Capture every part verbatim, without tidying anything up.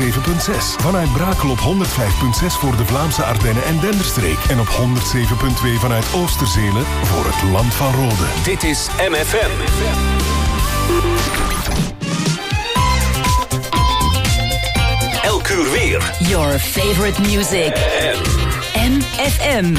zeven komma zes. Vanuit Brakel op honderd vijf komma zes voor de Vlaamse Ardennen en Denderstreek. En op honderd zeven komma twee vanuit Oosterzelen voor het Land van Rode. Dit is M F M. Elk uur weer. Your favorite music. M F M.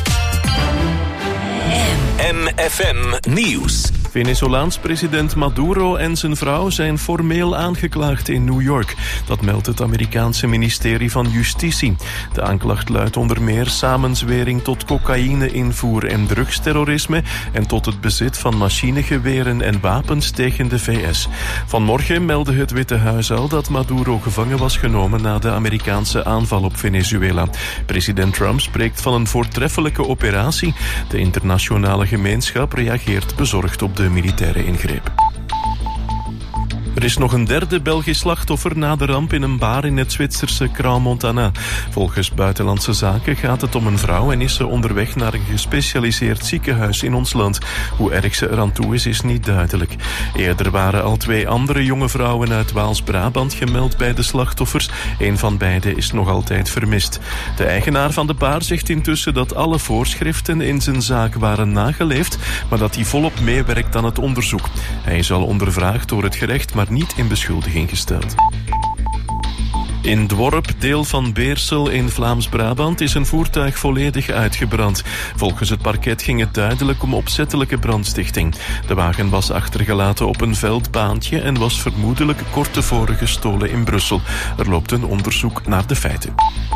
M F M Nieuws. Venezolaans president Maduro en zijn vrouw zijn formeel aangeklaagd in New York. Dat meldt het Amerikaanse ministerie van Justitie. De aanklacht luidt onder meer samenzwering tot cocaïne-invoer en drugsterrorisme en tot het bezit van machinegeweren en wapens tegen de V S. Vanmorgen meldde het Witte Huis al dat Maduro gevangen was genomen na de Amerikaanse aanval op Venezuela. President Trump spreekt van een voortreffelijke operatie. De internationale gemeenschap reageert bezorgd op de militaire ingreep. Er is nog een derde Belgisch slachtoffer na de ramp in een bar in het Zwitserse Crans-Montana. Volgens Buitenlandse Zaken gaat het om een vrouw en is ze onderweg naar een gespecialiseerd ziekenhuis in ons land. Hoe erg ze eraan toe is, is niet duidelijk. Eerder waren al twee andere jonge vrouwen uit Waals-Brabant gemeld bij de slachtoffers. Een van beiden is nog altijd vermist. De eigenaar van de bar zegt intussen dat alle voorschriften in zijn zaak waren nageleefd, maar dat hij volop meewerkt aan het onderzoek. Hij is al ondervraagd door het gerecht, maar niet in beschuldiging gesteld. In Dworp, deel van Beersel in Vlaams-Brabant, is een voertuig volledig uitgebrand. Volgens het parket ging het duidelijk om opzettelijke brandstichting. De wagen was achtergelaten op een veldbaantje en was vermoedelijk kort tevoren gestolen in Brussel. Er loopt een onderzoek naar de feiten.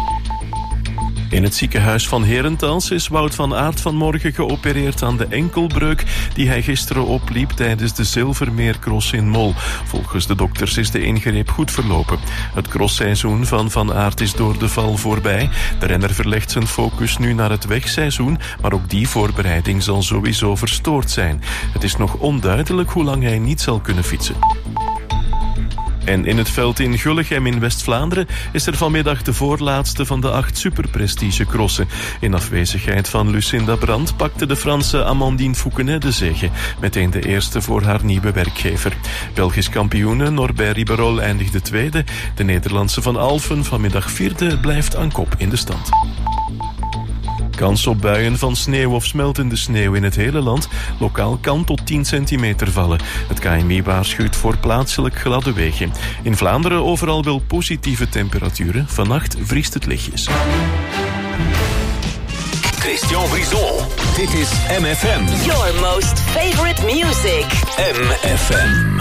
In het ziekenhuis van Herentals is Wout van Aert vanmorgen geopereerd aan de enkelbreuk die hij gisteren opliep tijdens de Zilvermeercross in Mol. Volgens de dokters is de ingreep goed verlopen. Het crossseizoen van Van Aert is door de val voorbij. De renner verlegt zijn focus nu naar het wegseizoen, maar ook die voorbereiding zal sowieso verstoord zijn. Het is nog onduidelijk hoe lang hij niet zal kunnen fietsen. En in het veld in Gullegem in West-Vlaanderen is er vanmiddag de voorlaatste van de acht superprestige-crossen. In afwezigheid van Lucinda Brandt pakte de Franse Amandine Fouquenet de zege, meteen de eerste voor haar nieuwe werkgever. Belgisch kampioene Norbert Riberol eindigde tweede. De Nederlandse Van Alphen, vanmiddag vierde, blijft aan kop in de stand. Kans op buien van sneeuw of smeltende sneeuw in het hele land. Lokaal kan tot tien centimeter vallen. Het K N M I waarschuwt voor plaatselijk gladde wegen. In Vlaanderen overal wel positieve temperaturen. Vannacht vriest het lichtjes. Christian Brison. Dit is M F M. Your most favorite music. M F M.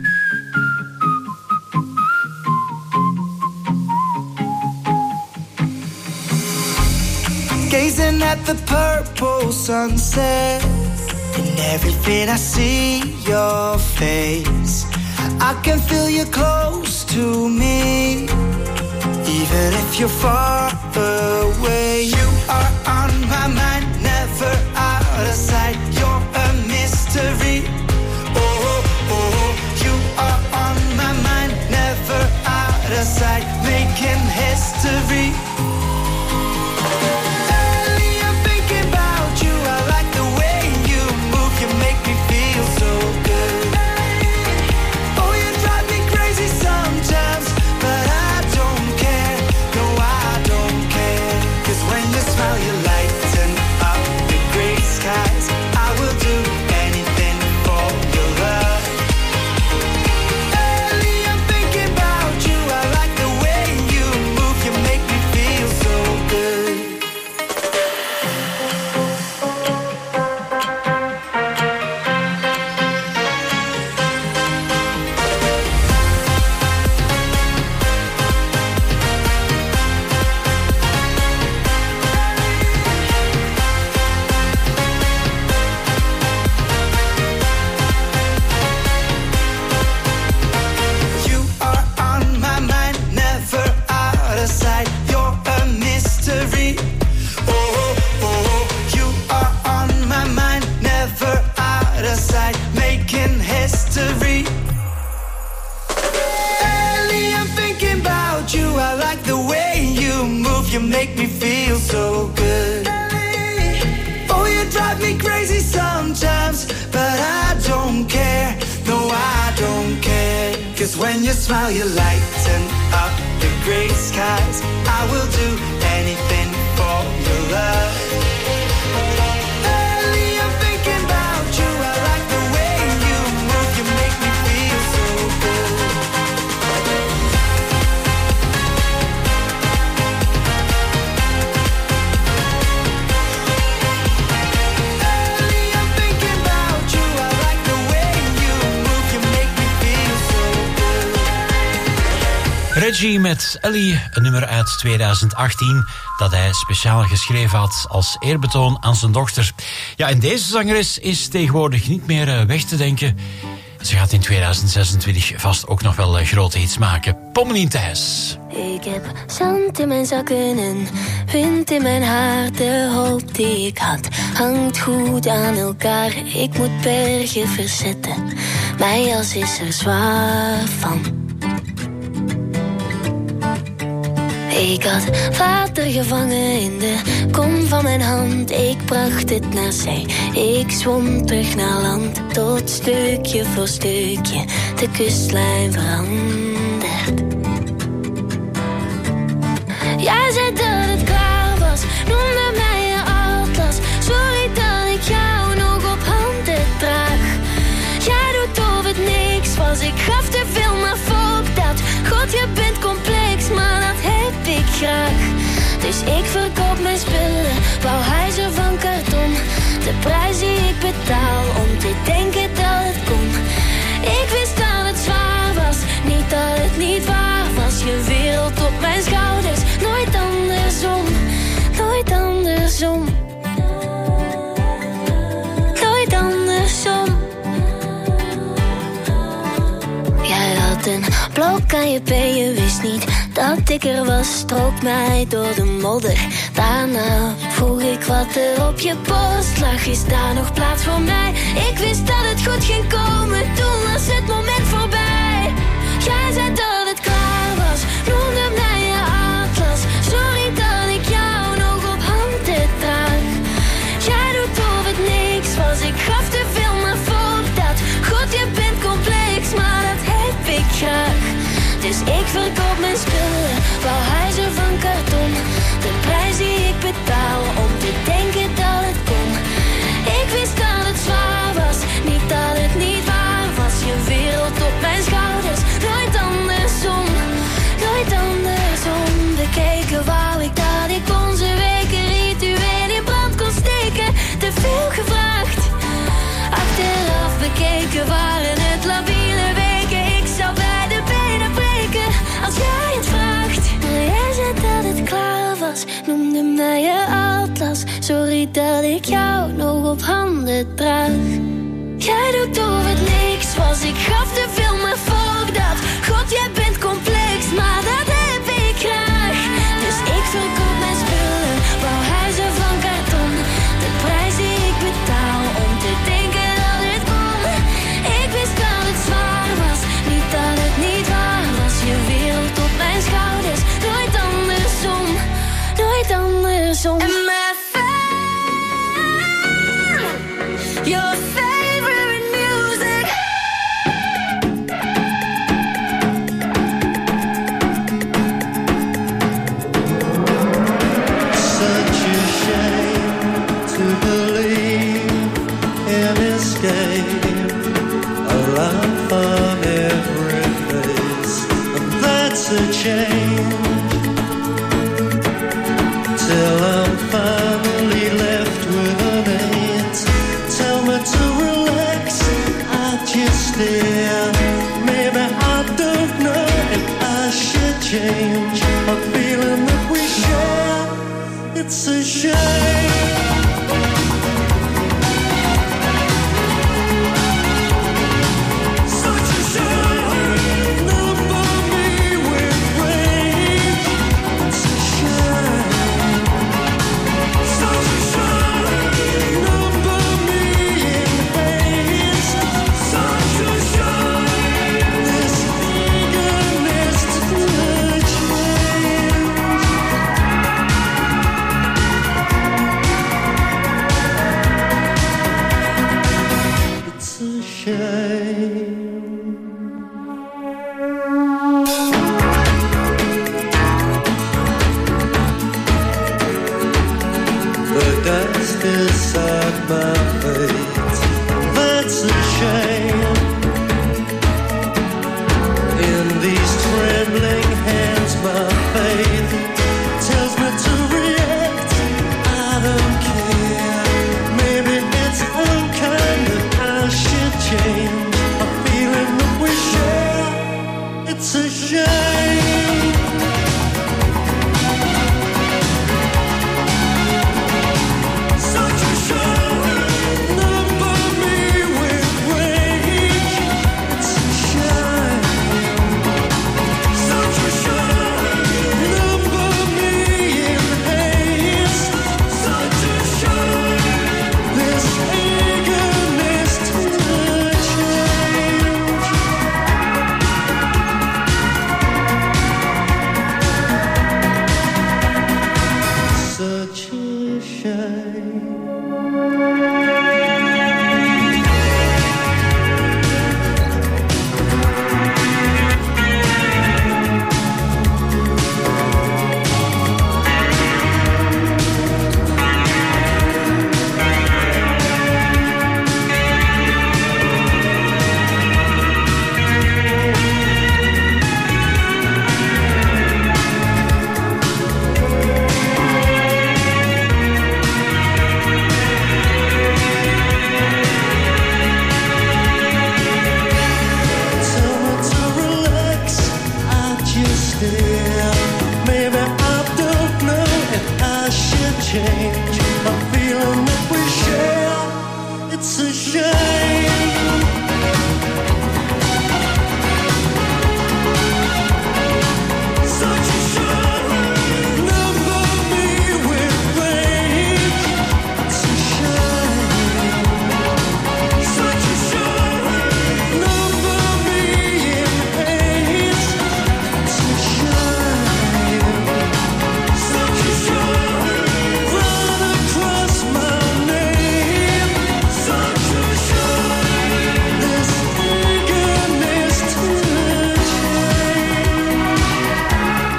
Gazing at the purple sunset, and everything I see your face. I can feel you close to me, even if you're far away. You are on my mind, never out of sight. You're a mystery. Oh, oh, you are on my mind, never out of sight, making history. You make me feel so good. Oh, you drive me crazy sometimes, but I don't care. No, I don't care. 'Cause when you smile, you lighten up the eyes. I will do anything for your love. Early I'm thinking about you. I like the way you move. You make me feel so good. Early I'm thinking about you. I like the way you move. You make me feel so good. Reggie met Ellie, een nummer uit tweeduizend achttien dat hij speciaal geschreven had als eerbetoon aan zijn dochter. Ja, en deze zangeres is tegenwoordig niet meer weg te denken. Ze gaat in tweeduizend zesentwintig vast ook nog wel grote hits maken. Pommelien Thijs. Ik heb zand in mijn zakken en wind in mijn haar. De hoop die ik had hangt goed aan elkaar. Ik moet bergen verzetten, mijn jas is er zwaar van. Ik had water gevangen in de kom van mijn hand. Ik bracht het naar zee, ik zwom terug naar land. Tot stukje voor stukje de kustlijn verandert. Jij zei dat het klaar was, noemde mij je atlas. Sorry dat ik jou nog op handen draag. Jij doet of het niks was, ik gaf te veel, maar fuck dat. God, je bent complex, maar dat heb ik graag. Dus ik verkoop mijn spullen, bouw huizen van karton. De prijs die ik betaal om te denken dat het kon. Ik wist dat het zwaar was, niet dat het niet waar was. Je wereld op mijn schouders, nooit andersom, nooit andersom. Nooit andersom. Jij had een blok aan je been, je wist niet dat ik er was. Strook mij door de modder, daarna vroeg ik wat er op je post lag. Is daar nog plaats voor mij? Ik wist dat het goed ging komen, toen was het moment voorbij. Jij zei dat het klaar was, noemde mij je atlas. Sorry dat ik jou nog op handen draag. Jij doet of het niks was, ik gaf te veel, maar fuck dat. God, je bent complex, maar dat heb ik graag. Dus ik verkoop mijn spullen, bouw huizen van karton. De prijs die ik betaal om te denken dat het kon. Ik wist dat het zwaar was, niet dat het niet waar was. Je wereld op mijn schouders, nooit andersom, nooit andersom. Bekeken wou ik dat ik onze weken ritueel in brand kon steken. Te veel gevraagd, achteraf bekeken waren het labiele weken. Ik zou bij de benen breken als jij het vraagt. Maar jij zei dat het klaar was, noemde mij je atlas. Sorry dat ik jou nog op handen draag. Jij doet of het niks was, ik gaf te veel, maar fuck dat. God, jij bent complex, maar dat heb ik graag. Dus ik verkoop mijn spullen, bouw huizen van karton. De prijs die ik betaal om te denken dat het kon. Ik wist dat het zwaar was, niet dat het niet waar was. Je wereld op mijn schouders, nooit andersom, nooit andersom. En mijn fan, your favorite music. Such a shame to believe in escape, a laugh on every face, and that's a change. Till I'm finally left with an eight. Tell me to relax, I just stare. Maybe I don't know if I should change a feeling that we share. It's a shame. Such a shame. Number me with rage. It's a shame. Such a shame. Number me in haste. Such a shame. This eagerness to change.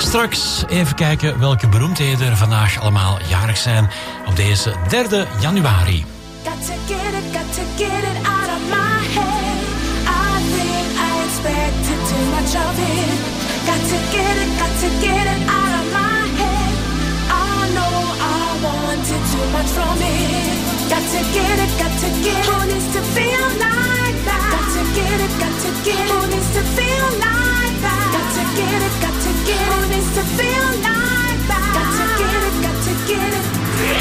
Straks even kijken welke beroemdheden er vandaag allemaal jarig zijn op deze derde januari. Got to get it, got to get it out of my head. I think I expected too much of it. Got to get it, got to get it out of my head. I know I wanted too much from it. Got to get it, got to get it. Who needs to feel like that? Got to get it, got to get it. Who needs to feel like that? Got to get it, got to get it. Who needs to feel like that? Got to get it, got to get it.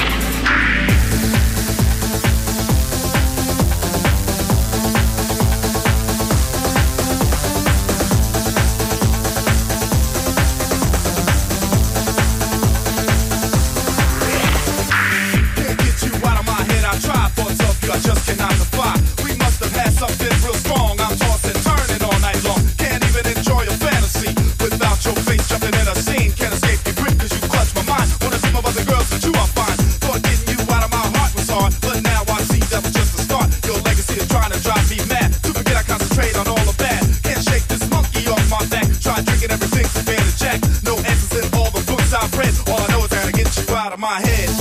I just cannot defy. We must have had something real strong. I'm tossing, turning all night long. Can't even enjoy a fantasy without your face jumping in a scene. Can't escape your grip cause you clutch my mind. Wanna see my other girls but you I'm fine. Thought getting you out of my heart was hard, but now I see that was just the start. Your legacy is trying to drive me mad. To forget I concentrate on all the bad. Can't shake this monkey off my back. Try drinking everything from bear to jack. No answers in all the books I've read. All I know is how to get you out of my head.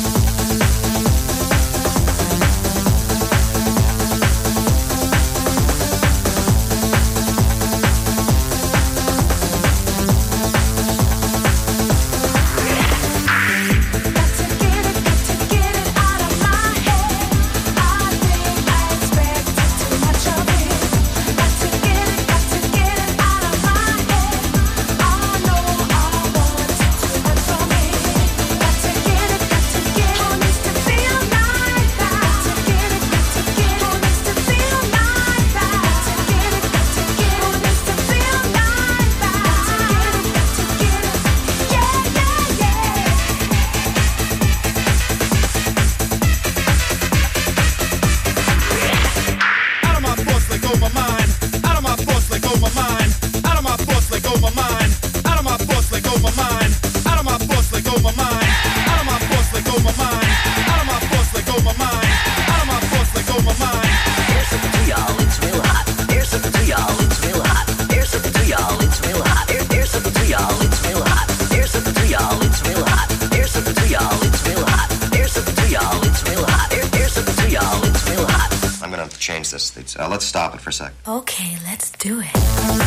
Uh, let's stop it for a sec. Okay, let's do it.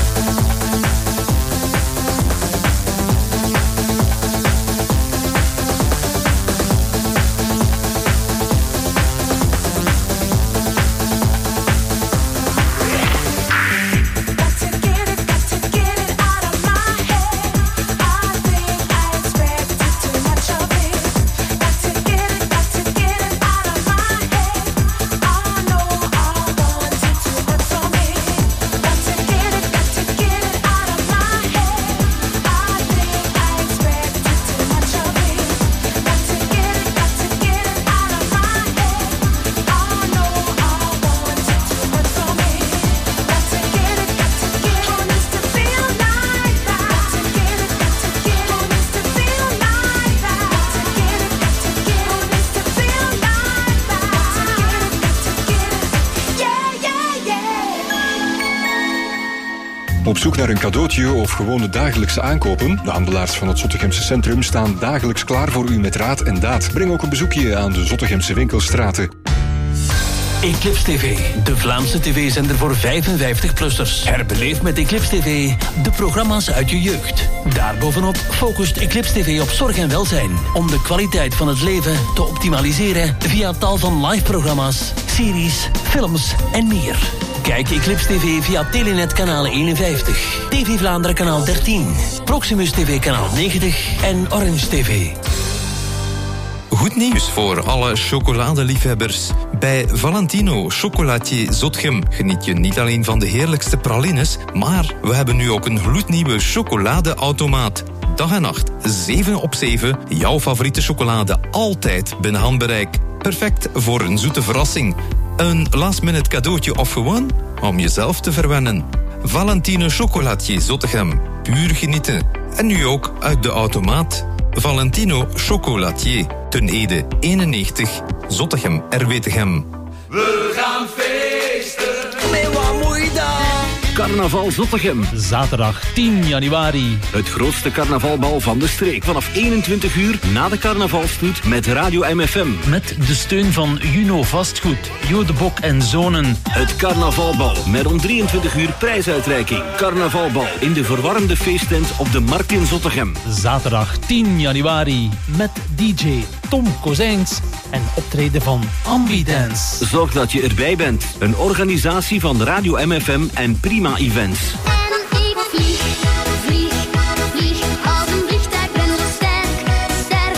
Op zoek naar een cadeautje of gewone dagelijkse aankopen? De handelaars van het Zottegemse Centrum staan dagelijks klaar voor u met raad en daad. Breng ook een bezoekje aan de Zottegemse winkelstraten. Eclipse T V, de Vlaamse tv-zender voor vijfenvijftig-plussers. Herbeleef met Eclipse T V de programma's uit je jeugd. Daarbovenop focust Eclipse T V op zorg en welzijn. Om de kwaliteit van het leven te optimaliseren via tal van live-programma's, series, films en meer. Kijk Eclipse T V via Telenet kanaal eenenvijftig, T V Vlaanderen kanaal dertien, Proximus T V kanaal negentig en Orange T V. Goed nieuws voor alle chocoladeliefhebbers. Bij Valentino Chocolatier Zottegem geniet je niet alleen van de heerlijkste pralines, maar we hebben nu ook een gloednieuwe chocoladeautomaat. Dag en nacht, zeven op zeven, jouw favoriete chocolade altijd binnen handbereik. Perfect voor een zoete verrassing. Een last-minute cadeautje of gewoon om jezelf te verwennen. Valentino Chocolatier Zottegem. Puur genieten. En nu ook uit de automaat. Valentino Chocolatier. Ten Ede eenennegentig. Zottegem, R W Tegem. We gaan feesten. Met wat moet je dan? Carnaval Zottegem. Zaterdag tien januari. Het grootste carnavalbal van de streek. Vanaf eenentwintig uur na de carnavalstoet met Radio M F M. Met de steun van Juno Vastgoed, Jodebok en Zonen. Het carnavalbal met om drieëntwintig uur prijsuitreiking. Carnavalbal in de verwarmde feesttent op de Markt in Zottegem. Zaterdag tien januari met D J Tom Kozijns en optreden van Ambidance. Zorg dat je erbij bent. Een organisatie van Radio M F M en Prima Events. En ik vlieg, vlieg, vlieg als een vliegtuig, ben zo sterk, sterk.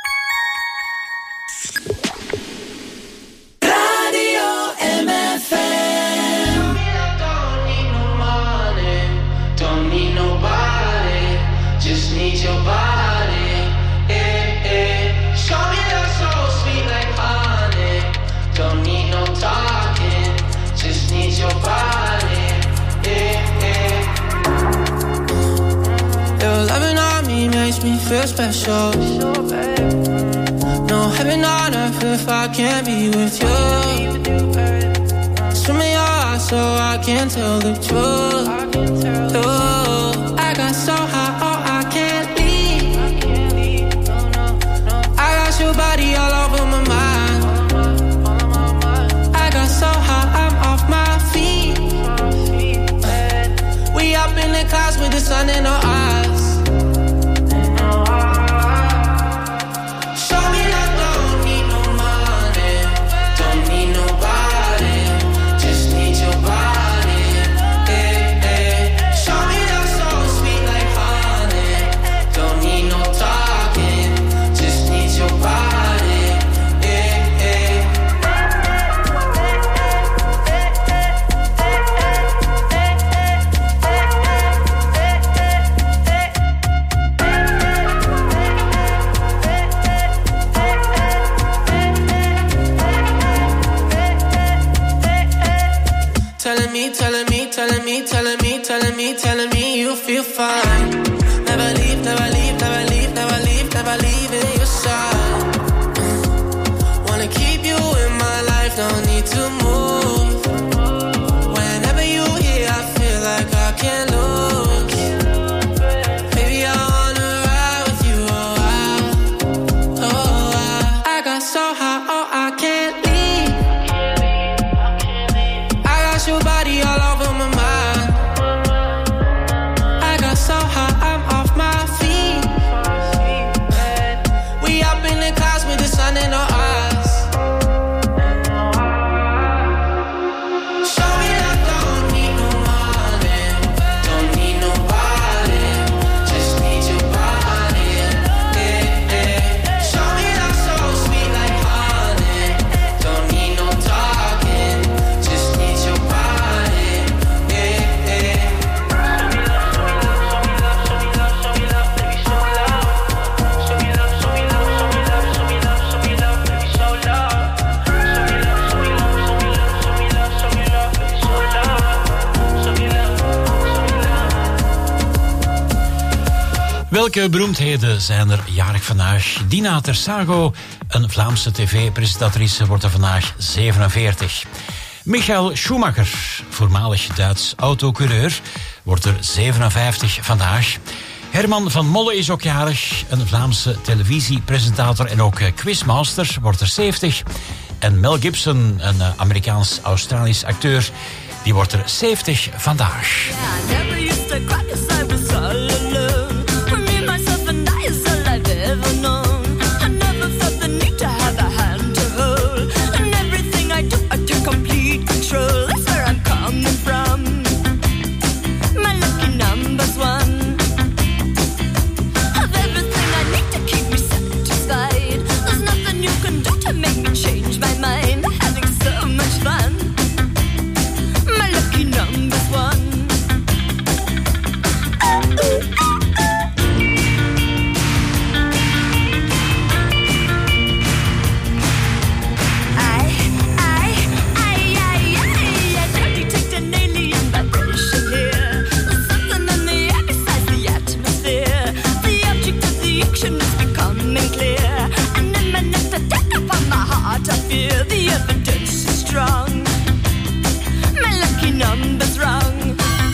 Radio M F M. Don't need no money, don't need nobody, just need your body. Eh, eh. Show me love so sweet like honey. Don't need no talking, just need your body. Eh, eh. Your loving on me makes me feel special. No heaven on earth if I can't be with you. Swim in your eyes so I can tell the truth. Oh, I got so high, oh I can't leave. I got your body all over my mind. I got so high, I'm off my feet. We up in the clouds with the sun in our eyes. Show me that don't need no money, don't need nobody, just need your body. Eh, eh. Show me that so sweet like honey, don't need no talking, just need your body. Eh, eh. Telling me, telling me, telling me, telling me, telling me, telling me you feel fine. Never leave, never leave, never leave, never leave, never leave in your side. Wanna keep you in my life, don't need to move. Whenever you here, I feel like I can't lose. Baby, I wanna ride with you, oh I, oh I. I got so high, oh I can't leave. I got your body all over my mind. I got so high, I'm off my feet. We up in the clouds with the sun in our eyes. Show me that don't need no money, don't need nobody, just need your body. Eh, eh. Show me that so sweet like honey, don't need no talking, just need your body. Eh, eh. Welke beroemdheden zijn er jarig vandaag? Dina Tersago, een Vlaamse tv-presentatrice, wordt er vandaag zevenenveertig. Michael Schumacher, voormalig Duits autocoureur, wordt er zevenenvijftig vandaag. Herman van Molle is ook jarig, een Vlaamse televisiepresentator en ook quizmaster, wordt er zeventig. En Mel Gibson, een Amerikaans-Australisch acteur, die wordt er zeventig vandaag. The evidence is strong. My lucky number's wrong.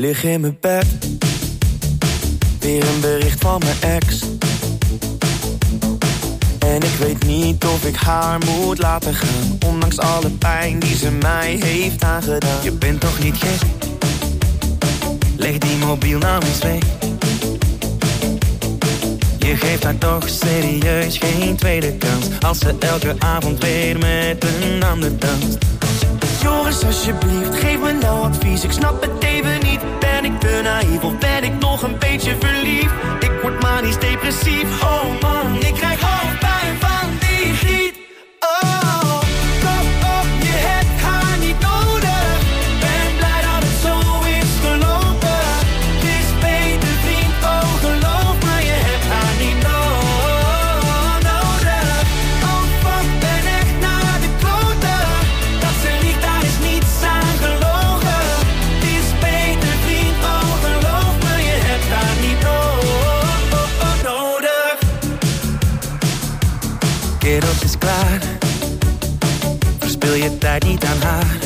lig in mijn bed, weer een bericht van mijn ex. En ik weet niet of ik haar moet laten gaan, ondanks alle pijn die ze mij heeft aangedaan. Je bent toch niet gek? Leg die mobiel nou eens weg. Je geeft haar toch serieus geen tweede kans, als ze elke avond weer met een ander danst. Joris, alsjeblieft, geef me nou advies. Ik snap het even niet. Ben ik te naïef of ben ik nog een beetje verliefd? Ik word manisch depressief. Oh man, ik krijg hoofdpijn van die griet. Oh, kom op, je hebt haar niet nodig. Ben blij dat het zo is gelopen. Het is beter vriend, oh geloof me, je hebt haar niet no- nodig. Oh fuck, ben echt naar de kloten. Dat ze liegt, daar is niets aan gelogen. Het is beter vriend, oh geloof me, je hebt haar niet no- nodig. Kerels is klaar, verspil je tijd niet aan haar.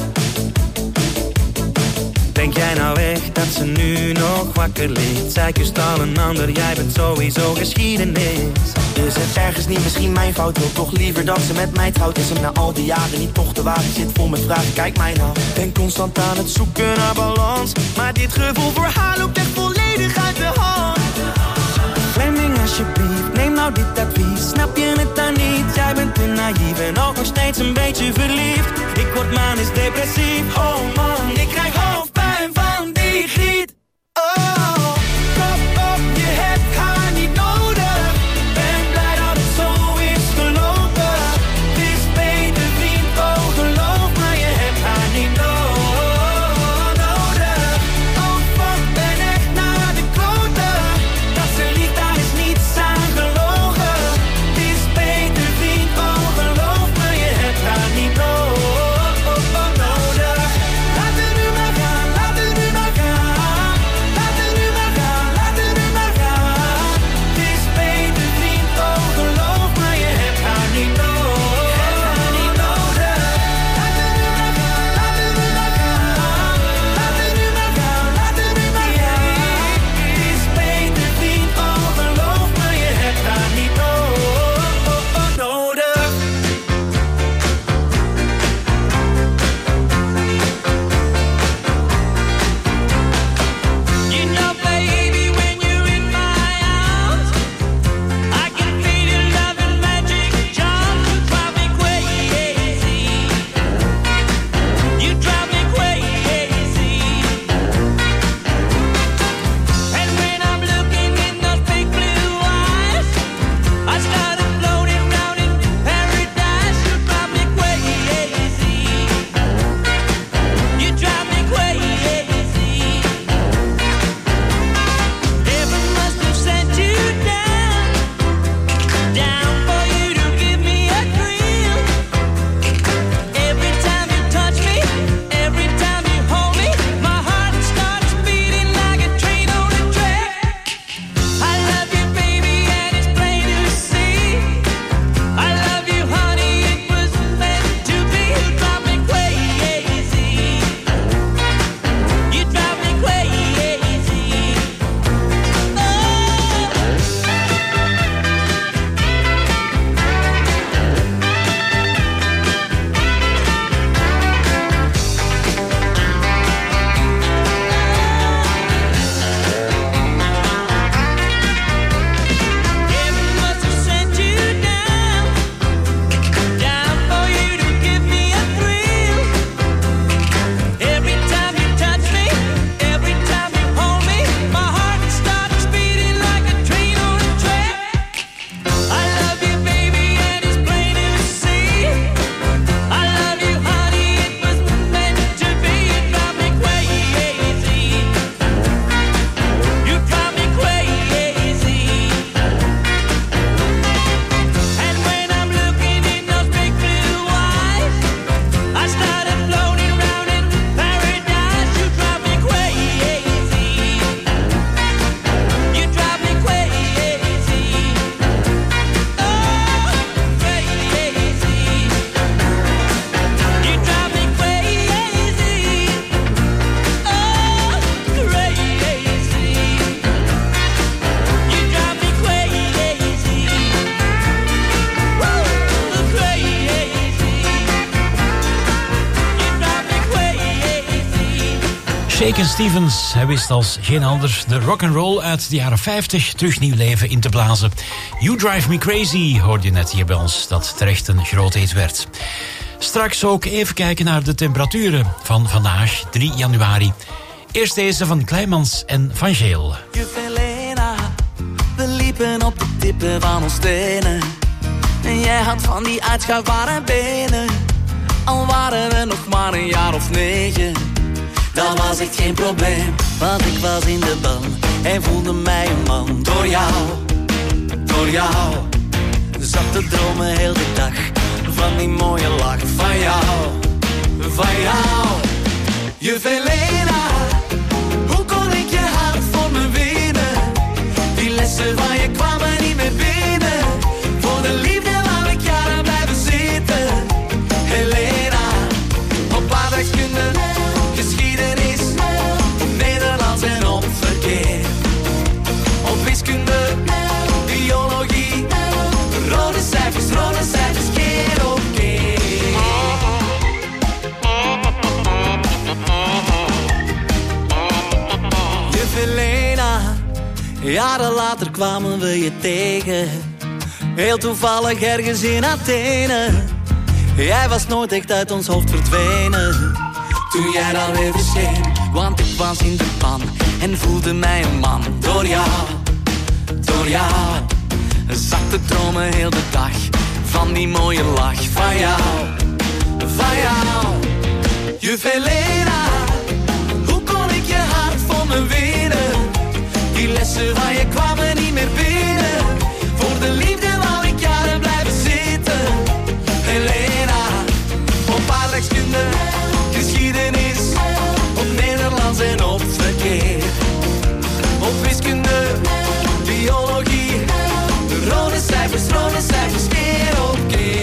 Denk jij nou echt dat ze nu nog wakker ligt? Zij kust al een ander, jij bent sowieso geschiedenis. Is het ergens niet misschien mijn fout? Wil toch liever dat ze met mij trouwt? Is hem na al die jaren niet toch te waar? Ik zit vol met vragen, kijk mij nou. Ben constant aan het zoeken naar balans, maar dit gevoel voor haar loopt echt volledig uit de hand. Fleming, alsjeblieft, neem nou dit advies. Snap je het dan niet? Jij bent te naïef en ook nog steeds een beetje verliefd. Ik word manisch depressief. Oh man, ik krijg hoofdpijn van die griet. Oh, kom op, je hebt haar niet nodig. Ben blij dat het zo is gelopen. Het is beter vriend, oh geloof me, je hebt haar niet no- nodig. Oh fuck, ben echt naar de kloten. Dat ze liegt, daar is niets aan gelogen. Het is beter vriend, oh geloof me, je hebt haar niet no- nodig. Laat het nu maar gaan, Shakin' Stevens, hij wist als geen ander de rock'n'roll uit de jaren vijftig terug nieuw leven in te blazen. You Drive Me Crazy hoorde je net hier bij ons, dat terecht een groot hit werd. Straks ook even kijken naar de temperaturen van vandaag, drie januari. Eerst deze van Kleimans en Van Geel. Juf Helena, we liepen op de tippen van ons tenen. En jij had van die uitschuifbare benen. Al waren we nog maar een jaar of negen. Dat was echt geen probleem, want ik was in de ban en voelde mij een man. Door jou, door jou, zat te dromen heel de dag. Van die mooie lach van jou, van jou. Juf Helena, hoe kon ik je hart voor me winnen? Die lessen van je kwamen niet meer binnen. Voor de liefde wou ik jaren blijven zitten. Helena, op aardrijkskunde, geschiedenis, Nederlands en op verkeer. Op wiskunde, biologie, rode cijfers, rode cijfers, keer op keer. Juf Helena, jaren later kwamen we je tegen. Heel toevallig ergens in Athene. Jij was nooit echt uit ons hoofd verdwenen. Toen jij dan weer verscheen, want ik was in de pan en voelde mij een man. Door jou, door jou, zat te dromen heel de dag. Van die mooie lach van jou, van jou. Juf Helena, hoe kon ik je hart voor me winnen? Die lessen van je kwamen niet meer binnen. Voor de liefde wou ik jaren blijven zitten. Helena, op aardrijkskunde, geschiedenis, op Nederlands en op verkeer. Op wiskunde, biologie, rode cijfers, rode cijfers, keer op keer.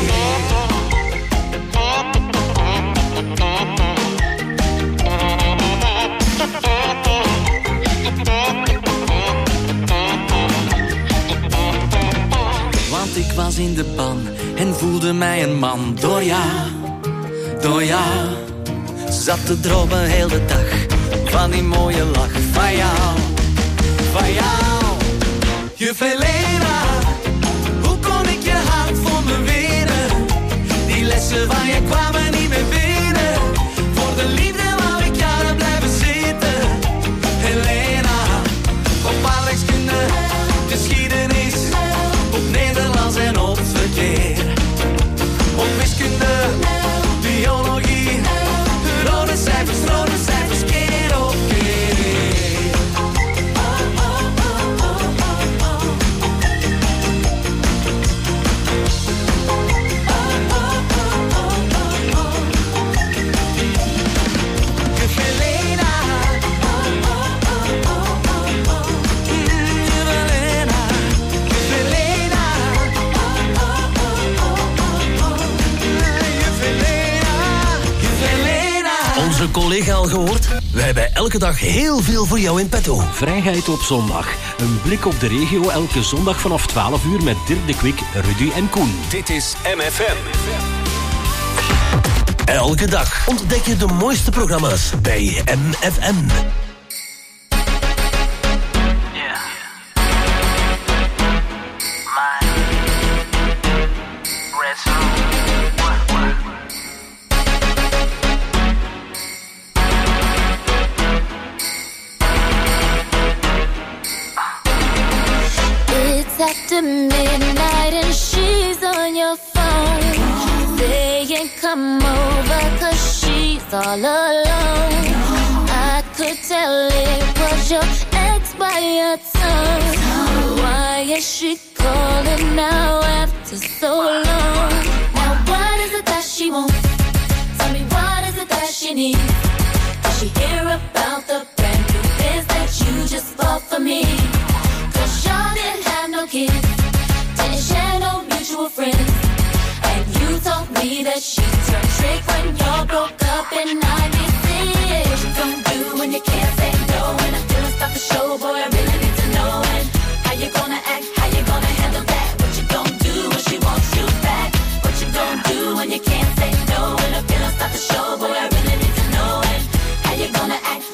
Want ik was in de ban en voelde mij een man. Door jou, door jou, zat te dromen heel de dag. Van die mooie lach van jou, van jou. Juf Helena, hoe kon ik je hart voor me winnen? Die lessen van je kwamen niet meer binnen. Voor de liefde wou ik jaren blijven zitten. Helena, op aardrijkskunde, geschiedenis, op Nederlands en op verkeer. Op wiskunde, biologie, rode cijfers, rode cijfers, keer op keer. Juf Helena, Juf Helena, Juf Helena, Juf Helena, Juf Helena. Onze collega al gehoord? We hebben elke dag heel veel voor jou in petto. Vrijheid op zondag. Een blik op de regio elke zondag vanaf twaalf uur met Dirk de Kwik, Rudy en Koen. Dit is M F M. Elke dag ontdek je de mooiste programma's bij M F M. It's after midnight and she's on your phone, saying come over cause she's all alone. I could tell it was your ex by your tongue. Why is she calling now after so long? Now what is it that she wants? Tell me what is it that she needs? Does she hear about the brand new biz that you just bought for me? Cause y'all didn't have no kids, didn't share no mutual friends, and you told me that she turned trick when y'all broke up and I missed it. What you gonna do when you can't say no? And I feel stop the show, boy, I really need to know. And how you gonna act, how you gonna handle that? What you gonna do when she wants you back? What you gonna do when you can't say no? And I feel stop the show, boy, I really need to know. And how you gonna act,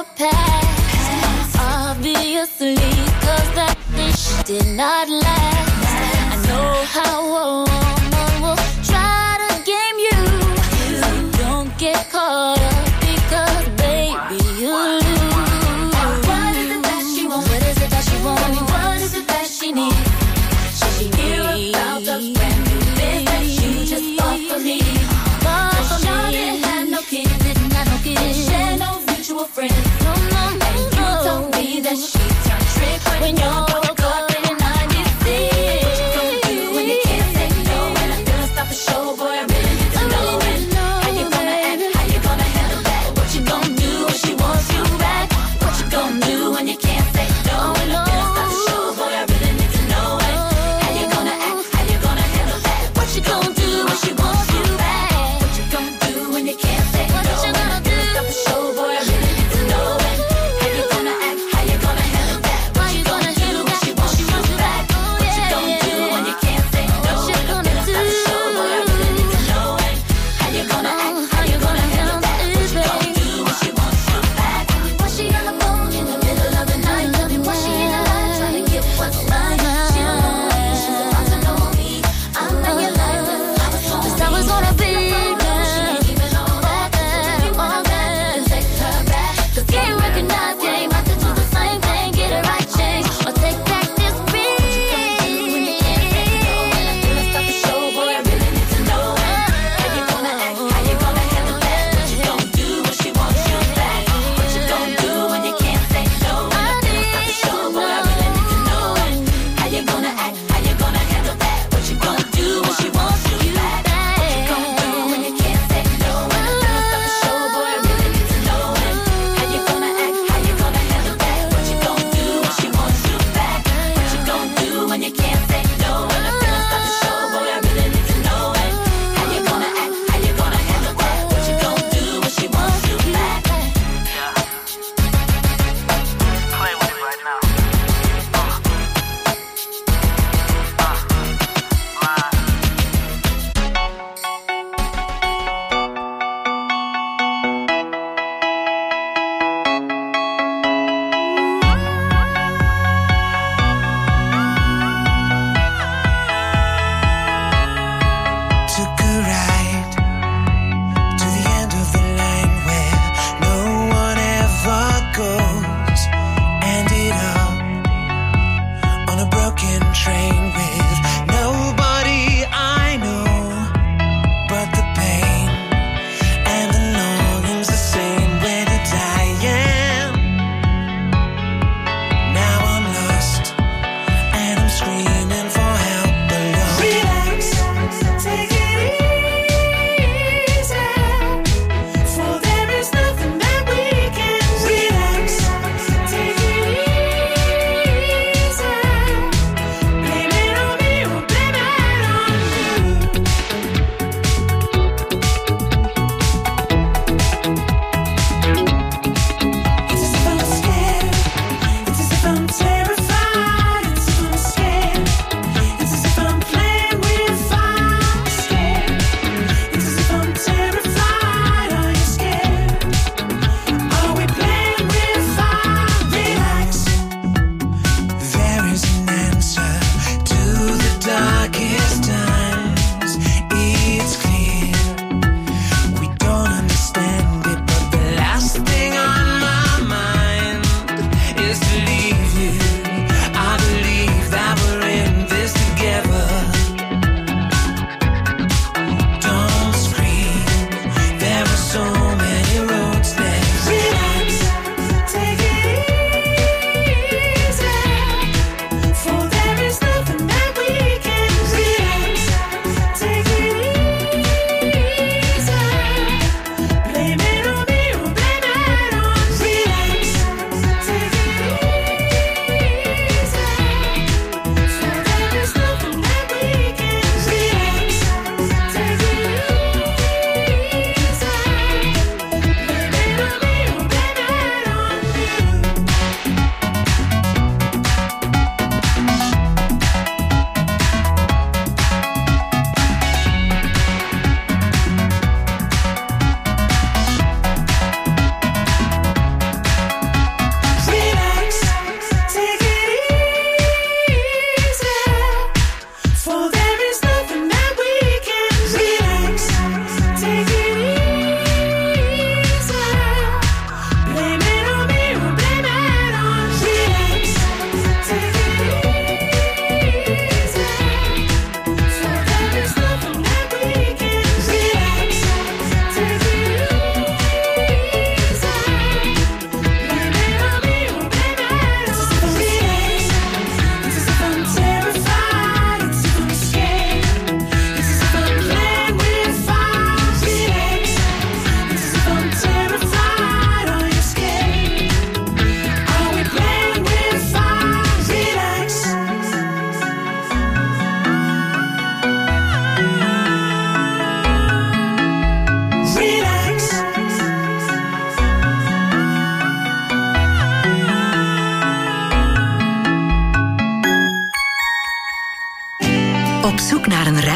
the past. Obviously, cause that dish did not last. I know how a woman will try to game you. So don't get caught up because baby you lose. What is it that she wants? What is it that she wants? Tell me what is it that she needs? Should she hear about the brand new biz that you just bought for me? But Sean didn't have no kids, didn't have no kids, share no mutual friends. No, no, no, and you told me that she turned trick when you broke up in ninety-six. What you gonna do when you can't say no? And I couldn't stop the show, boy, I really need to know. And how you gonna act? How you gonna handle that? What you gonna do when she wants you back? What you gonna do when you can't say no? And I couldn't stop the show, boy, I really need to know. And how you gonna act? How you gonna handle that? What you gonna do when she wants you back? What you gonna do when you can't say no? What you gonna do? Stop the show, boy, I really need to know. And how you gonna act? How you gonna handle that? What you gonna do when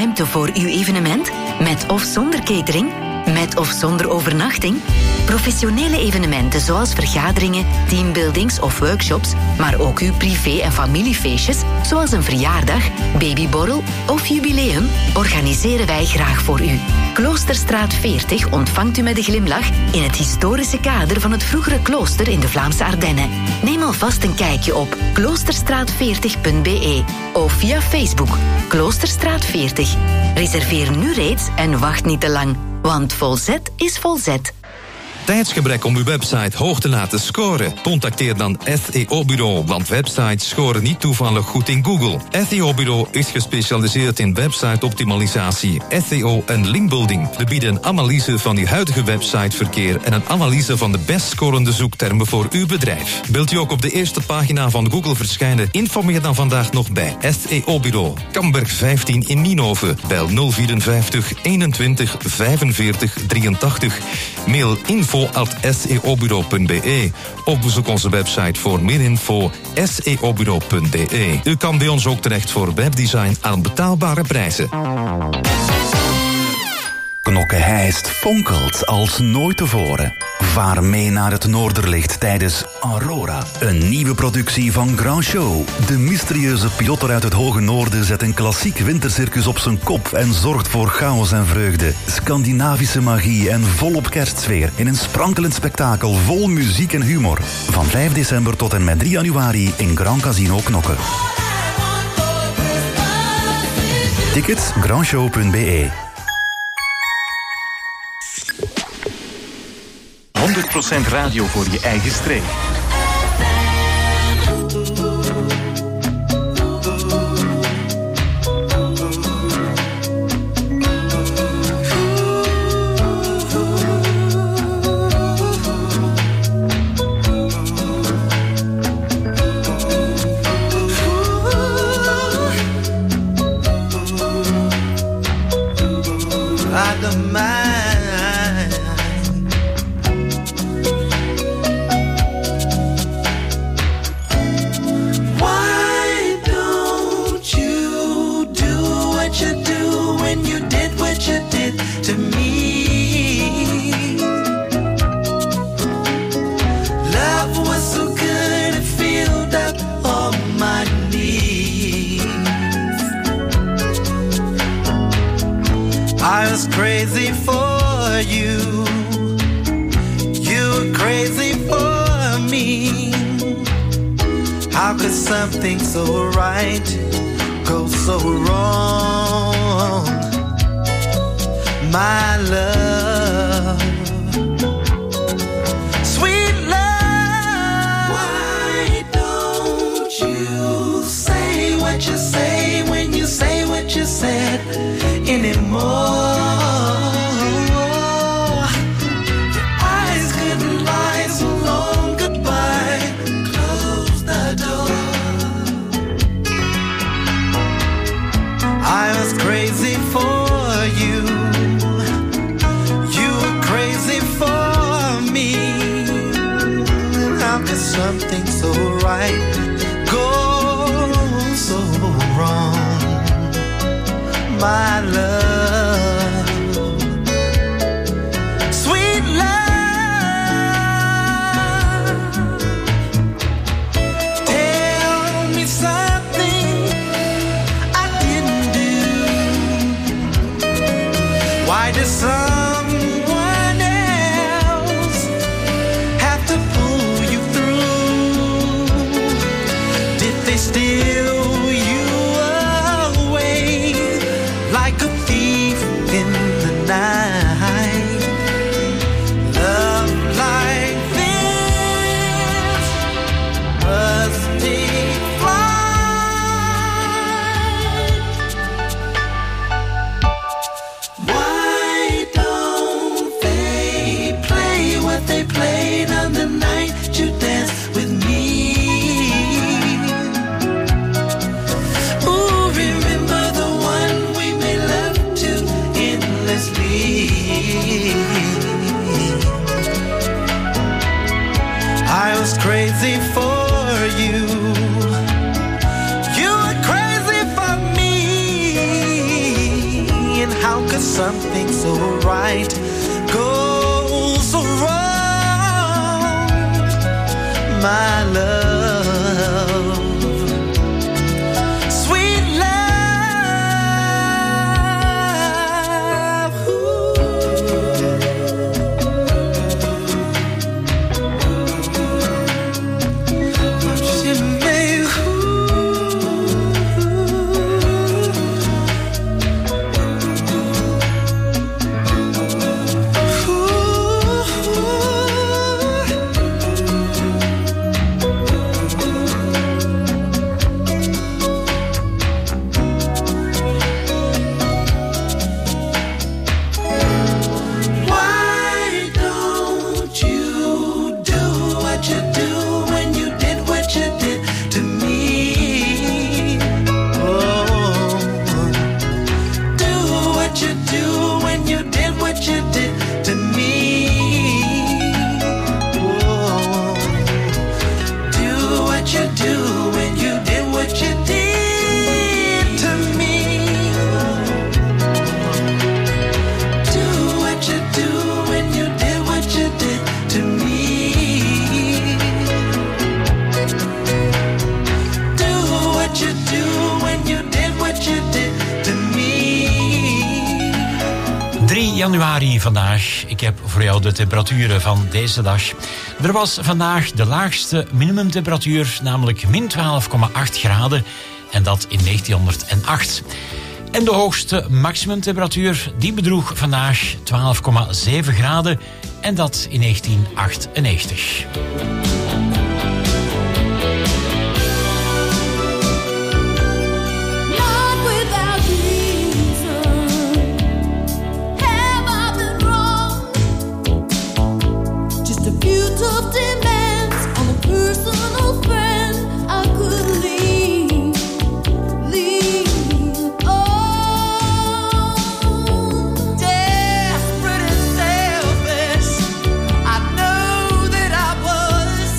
ruimte voor uw evenement? Met of zonder catering? Met of zonder overnachting? Professionele evenementen zoals vergaderingen, teambuildings of workshops, maar ook uw privé- en familiefeestjes, zoals een verjaardag, babyborrel of jubileum, organiseren wij graag voor u. Kloosterstraat veertig ontvangt u met een glimlach in het historische kader van het vroegere klooster in de Vlaamse Ardennen. Neem alvast een kijkje op kloosterstraat veertig punt b e of via Facebook Kloosterstraat veertig. Reserveer nu reeds en wacht niet te lang, want volzet is volzet. Tijdsgebrek om uw website hoog te laten scoren? Contacteer dan S E O-bureau, want websites scoren niet toevallig goed in Google. S E O-bureau is gespecialiseerd in website-optimalisatie, S E O en linkbuilding. We bieden een analyse van uw huidige websiteverkeer en een analyse van de best scorende zoektermen voor uw bedrijf. Wilt u ook op de eerste pagina van Google verschijnen? Informeer dan vandaag nog bij S E O-bureau. Kamberg vijftien in Nienhoven. Bel nul vierenvijftig eenentwintig vijfenveertig drieëntachtig. Mail info at s e o bureau punt b e. Of bezoek onze website voor meer info s e o bureau punt b e. U kan bij ons ook terecht voor webdesign aan betaalbare prijzen. Knokke-Heist fonkelt als nooit tevoren. Vaar mee naar het Noorderlicht tijdens Aurora. Een nieuwe productie van Grand Show. De mysterieuze piloter uit het hoge noorden zet een klassiek wintercircus op zijn kop en zorgt voor chaos en vreugde. Scandinavische magie en volop kerstsfeer in een sprankelend spektakel vol muziek en humor. Van vijf december tot en met drie januari in Grand Casino Knokke. Tickets grandshow punt b e. honderd procent radio voor je eigen streek. Crazy for you, you were crazy for me. How could something so right go so wrong? My love, sweet love. Why don't you say what you say when you say what you said anymore? Crazy for you, you were crazy for me. How could something so right go so wrong? My love, sweet love, tell me something I didn't do. Why does someone else have to pull you through? Did they steal you away like a thief in the night? Love like this must take flight. Why don't they play what they played on the night you danced with me? Ooh, remember the one we made love to endlessly. I was crazy for you. You were crazy for me. something so right goes wrong, my love. Sweet love, ooh. She may, januari vandaag. Ik heb voor jou de temperaturen van deze dag. Er was vandaag de laagste minimumtemperatuur, namelijk min twaalf komma acht graden. En dat in negentienhonderdacht. En de hoogste maximumtemperatuur, die bedroeg vandaag twaalf komma zeven graden. En dat in negentien achtennegentig. Desperate and selfish, I know that I was.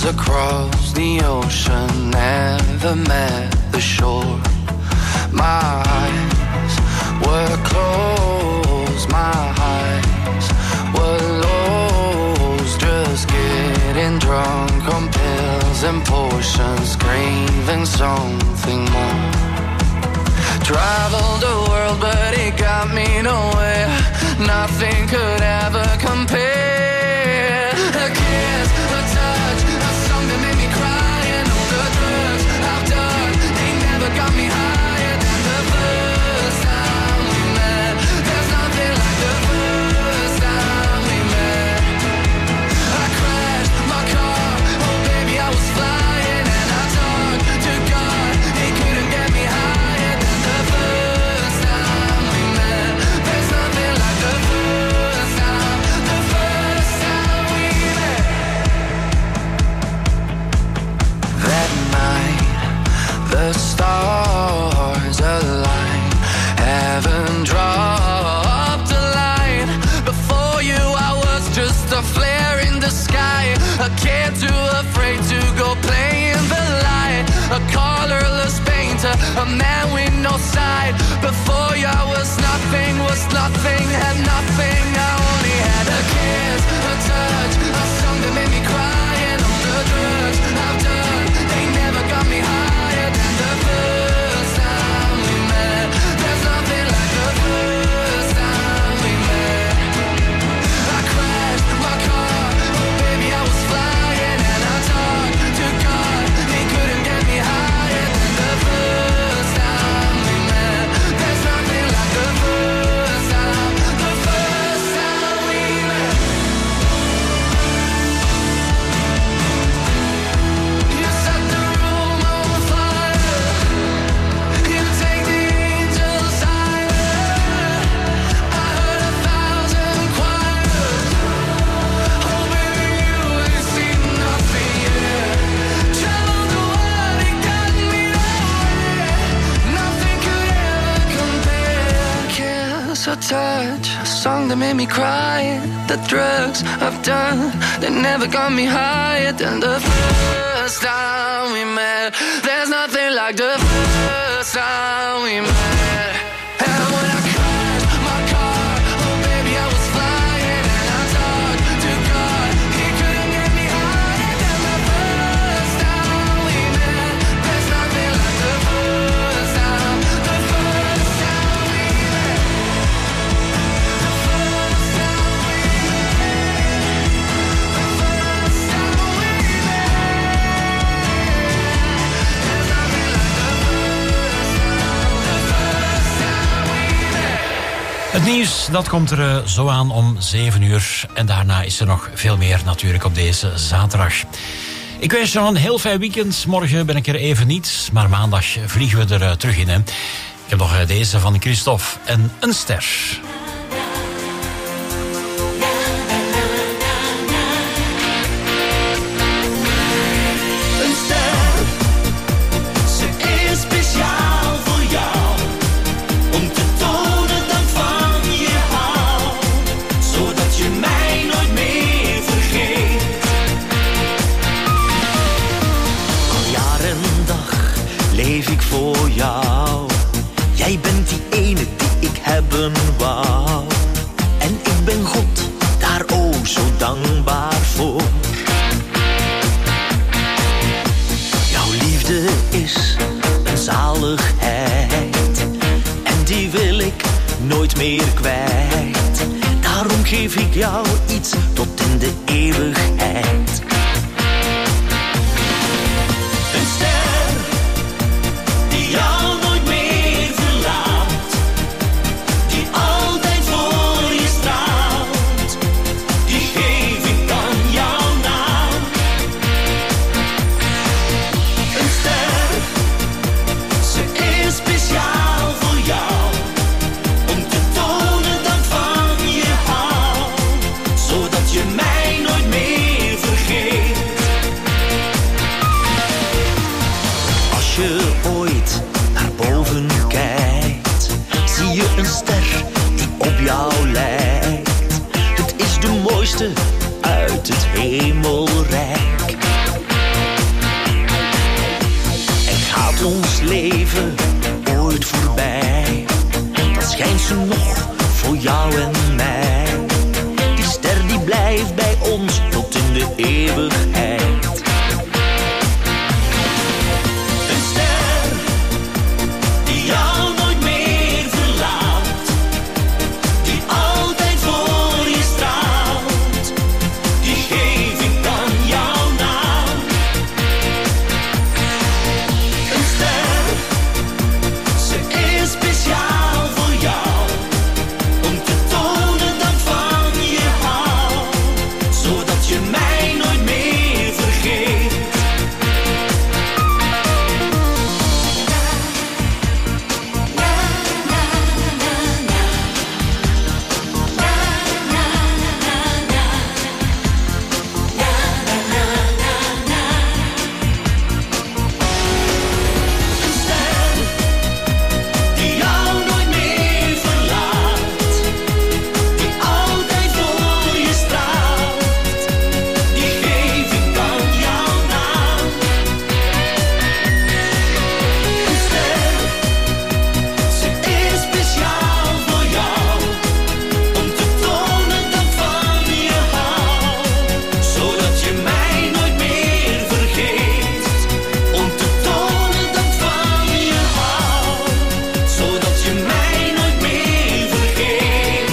miles across the ocean, never met the shore. My eyes were closed, my eyes were lost, just getting drunk on pills and potions, craving something more. Traveled the world but it got me nowhere, nothing could ever compare. A kiss, a touch, a song that made me cry, and all the drugs I've done, they never got me higher than the first time we met. There's nothing like the first time we met. I crashed my car, oh baby I was flying, and I talked to God, he couldn't get me higher than the first time we met. There's nothing like the first time, the first time we met. That night, the stars aligned, heaven dropped a line. Before you I was just a flare in the sky, a kid too afraid to go play in the light, a colorless painter, a man with no side. Before you I was nothing, was nothing, had nothing. I only had a kiss, a touch, a song that made me cry, and all the drugs I've done, they never got me higher than the first time we met. There's nothing like the first time we met. I crashed my car, oh baby I was flying, and I talked to God, he couldn't get me higher than the first time we met. There's nothing like the first time, the first time we met. You set the room on fire, you take the angels higher. I heard a thousand choirs, oh baby you ain't seen nothing yet. Traveled the world, it got me nowhere, nothing could ever compare. Kiss or touch, a song that made me cry, the drugs I've done, they never got me higher than the first time we met. There's nothing like the first time we met. And when I crashed my car, oh baby I was flying, and I talked to God, he couldn't get me higher than the first time we met. There's nothing like the first time, the first time we met. The first time we met. The first time we met. There's nothing like the first time, the first time we met. Het nieuws dat komt er eh, zo aan om zeven uur. En daarna is er nog veel meer natuurlijk op deze zaterdag. Ik wens je nog een heel fijn weekend. Morgen ben ik er even niet, maar maandag vliegen we er eh, terug in. Hè. Ik heb nog eh, deze van Christophe en een ster. Een ster, ze is speciaal voor jou, om te tonen dat van je hou, zodat je mij nooit meer vergeet. Al jaar en dag leef ik voor jou, jij bent die ene die ik hebben wou. En ik ben God daar oh zo dankbaar voor. Jouw liefde is een zaligheid, en die wil ik nooit meer kwijt. Daarom geef ik jou iets tot in de eeuwigheid. Een ster die jou nooit meer verlaat, die altijd voor je straalt, die geef ik dan jouw naam. Een ster, ze is speciaal voor jou, om te tonen dat van je hou, zodat je mij nooit meer vergeet. Als je ooit naar boven kijkt, zie je een ster die op jou lijkt. Het is de mooiste uit het hemelrijk. leven ooit voorbij. Dan schijnt ze nog voor jou en mij. Die ster die blijft bij ons tot in de eeuwigheid. Een ster die jou nooit meer verlaat, die altijd voor je straalt, die geef ik aan jouw naam. Een ster, ze is speciaal voor jou, om te tonen dat van je hou, zodat je mij nooit meer vergeet. Een ster die jou nooit meer verlaat, die altijd voor je straalt, die geef ik aan jouw naam. Een ster, ze is speciaal voor jou, om te tonen dat van je hou, zodat je mij nooit meer vergeet. Om te tonen dat van je hou, zodat je mij nooit meer vergeet.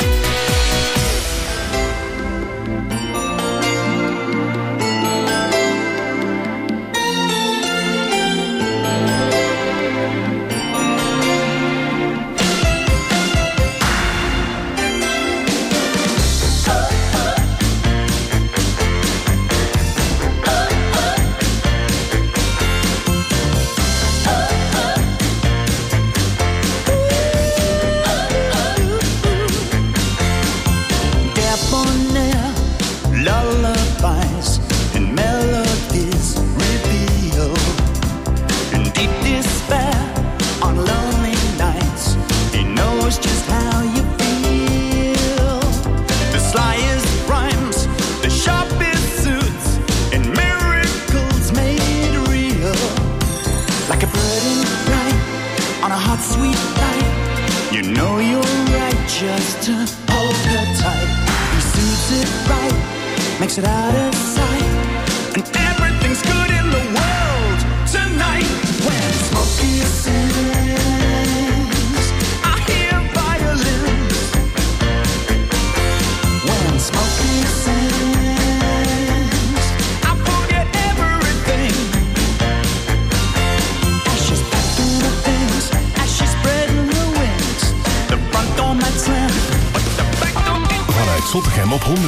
Debonair lullabies and melodies reveal in deep despair on lonely nights. He knows just how you feel. The slyest rhymes, the sharpest suits, and miracles made real. Like a bird in flight on a hot, sweet night. You know you're right just to hold her tight. He suits it right, makes it out of sight, and everything's good in the world tonight. When Smokey sings, I hear violins. When Smokey sings, I forget everything. Ashes back through the things, ashes spreading the wings. The front door might slam, but the back door. Vanuit Zottegem op honderd.